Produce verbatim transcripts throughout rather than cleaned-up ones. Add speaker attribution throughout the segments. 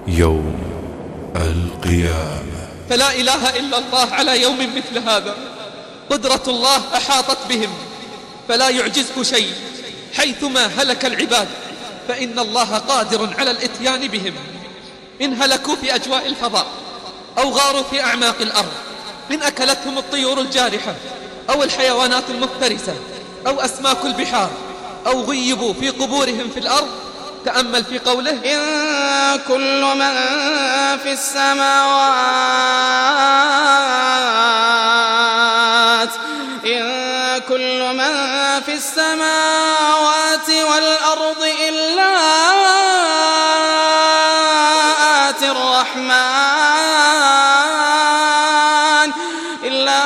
Speaker 1: يوم القيامة.
Speaker 2: فلا إله إلا الله على يوم مثل هذا. قدرة الله أحاطت بهم فلا يعجزه شيء. حيثما هلك العباد فإن الله قادر على الإتيان بهم. إن هلكوا في أجواء الفضاء أو غاروا في أعماق الأرض، إن أكلتهم الطيور الجارحة أو الحيوانات المفترسة أو أسماك البحار أو غيبوا في قبورهم في الأرض، تأمل في قوله:
Speaker 3: إن كل من في السماوات إن كل من في السماوات والأرض إلا آتي الرحمن إلا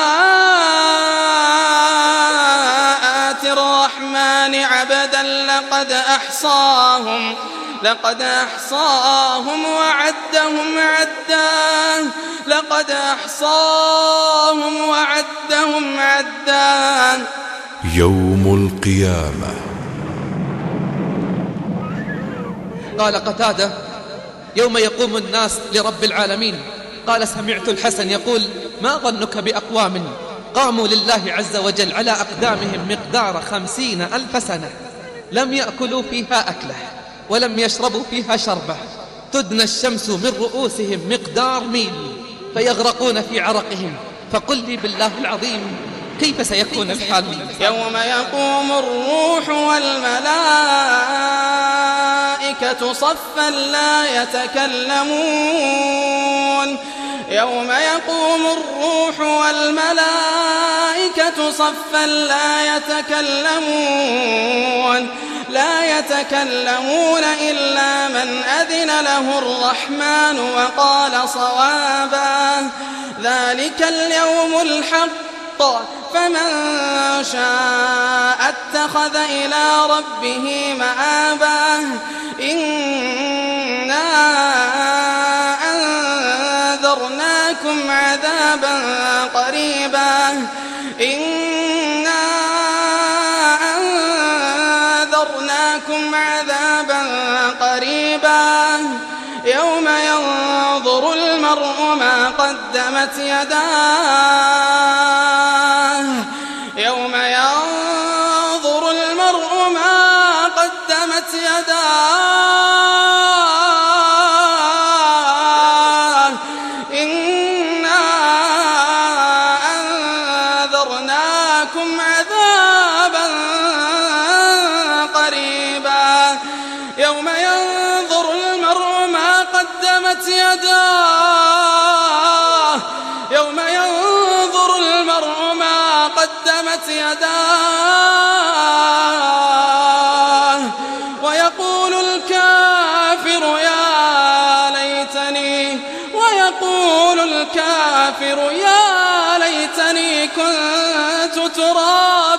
Speaker 3: آتي الرحمن عبدا لقد أحصاهم لقد أحصاهم وعدهم عدا لقد أحصاهم وعدهم عدا.
Speaker 1: يوم القيامة.
Speaker 2: قال قتادة: يوم يقوم الناس لرب العالمين، قال سمعت الحسن يقول: ما ظنك بأقوام قاموا لله عز وجل على أقدامهم مقدار خمسين ألف سنة، لم يأكلوا فيها أكله ولم يشربوا فيها شربة، تدنى الشمس من رؤوسهم مقدار ميل فيغرقون في عرقهم، فقل لي بالله العظيم كيف سيكون الحال؟
Speaker 3: يوم يقوم الروح والملائكة صفا لا يتكلمون يوم يقوم الروح والملائكة صفا لا يتكلمون لا يتكلمون إلا من أذن له الرحمن وقال صوابا. ذلك اليوم الحق، فمن شاء اتخذ إلى ربه مآبا. إنا أنذرناكم عذابا قريبا إنا أنذرناكم عذابا قريبا يوم ينظر المرء ما قدمت يداه يوم ينظر المرء ما قدمت يداه إنا أنذرناكم عذابا قريبا يوم ينظر المرء ما قدمت يداه يوم ينظر المرء ما قدمت يداه ويقول الكافر يا ليتني ويقول الكافر يا ليتني كنت ترابا.